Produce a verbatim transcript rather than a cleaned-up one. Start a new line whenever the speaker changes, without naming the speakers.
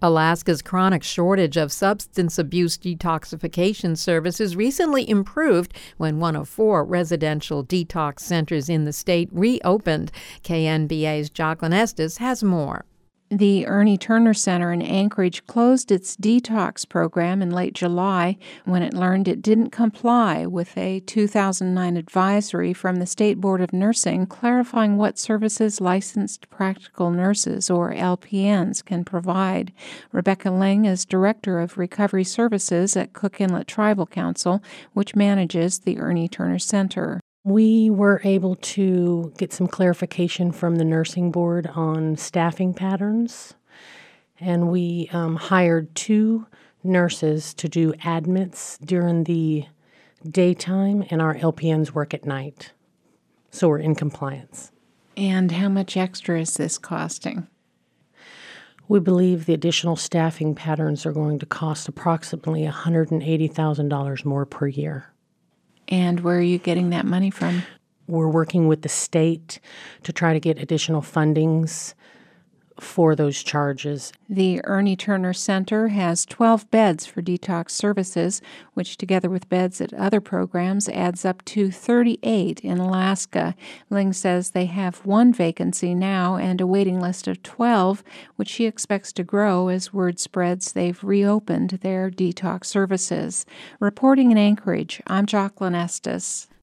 Alaska's chronic shortage of substance abuse detoxification services recently improved when one of four residential detox centers in the state reopened. K N B A's Jacqueline Estes has more.
The Ernie Turner Center in Anchorage closed its detox program in late July when it learned it didn't comply with a two thousand nine advisory from the State Board of Nursing clarifying what services licensed practical nurses, or L P Ns, can provide. Rebecca Ling is Director of Recovery Services at Cook Inlet Tribal Council, which manages the Ernie Turner Center.
We were able to get some clarification from the nursing board on staffing patterns, and we um, hired two nurses to do admits during the daytime, and our L P Ns work at night. So we're in compliance.
And how much extra is this costing?
We believe the additional staffing patterns are going to cost approximately one hundred eighty thousand dollars more per year.
And where are you getting that money from?
We're working with the state to try to get additional fundings for those charges.
The Ernie Turner Center has twelve beds for detox services, which together with beds at other programs adds up to thirty-eight in Alaska. Ling says they have one vacancy now and a waiting list of twelve, which she expects to grow as word spreads they've reopened their detox services. Reporting in Anchorage, I'm Jacqueline Estes.